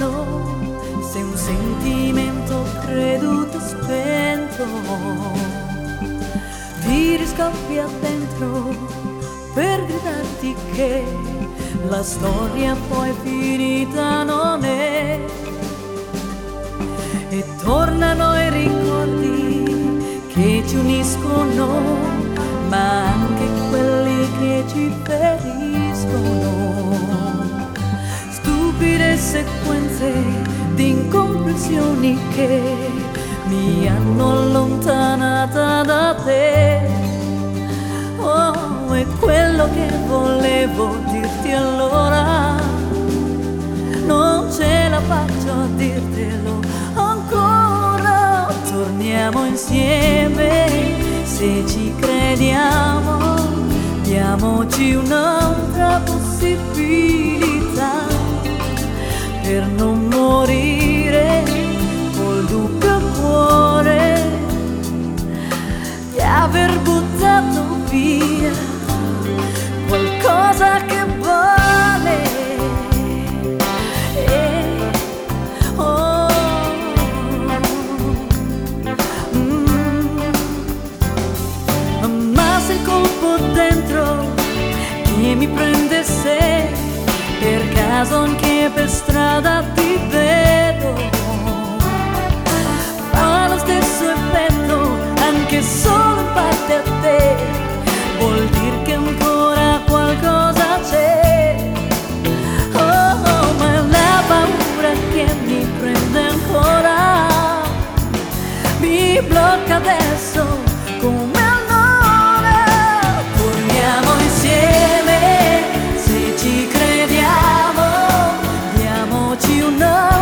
so se un sentimento creduto spento ti riscoppia dentro per gridarti che la storia poi finita non è. E tornano i ricordi che ci uniscono, ma anche quelli che ci feriscono. Stupide sequenze di incomprensioni che mi hanno allontanata da te. Oh, è quello che volevo dirti allora, non ce la faccio a dirtelo ancora. Torniamo insieme se ci crediamo, diamoci un'altra possibilità per non morire col dubbio al cuore di aver buttato via qualcosa che vale. Ma se il colpo dentro che mi prende, se per caso anche per strada ti vedo, fa lo stesso effetto anche solo in parte a te, vuol dire che ancora qualcosa c'è. Oh, ma è la paura che mi prende ancora, mi blocca adesso come allora. Torniamo insieme se ci crediamo, diamoci una